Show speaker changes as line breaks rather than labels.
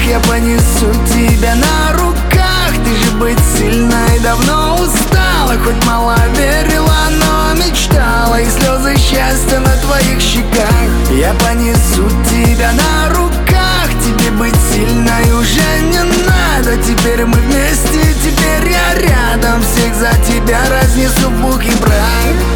я понесу тебя на руках. Ты же быть сильной давно устала, хоть мало верила, но мечтала, и слезы счастья на твоих щеках. Я понесу тебя на руках, тебе быть сильной уже не надо. Теперь мы вместе, теперь я рядом, всех за тебя разнесу в пух и прах.